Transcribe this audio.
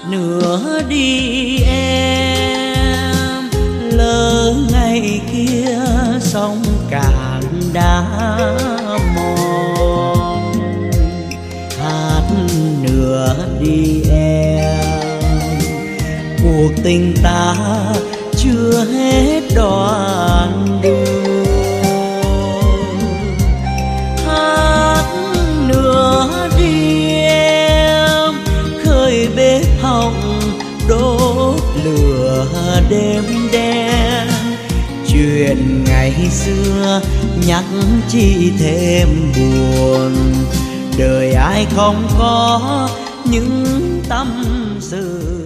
nữa đi em, lỡ ngày kia sông cạn đã mòn. Hát nữa đi em, cuộc tình ta chưa hết đoạn đường. Hát nữa đi em, khơi bếp hồng đốt lửa đêm đen. Chuyện ngày xưa nhắc chi thêm buồn, đời ai không có những tâm sự.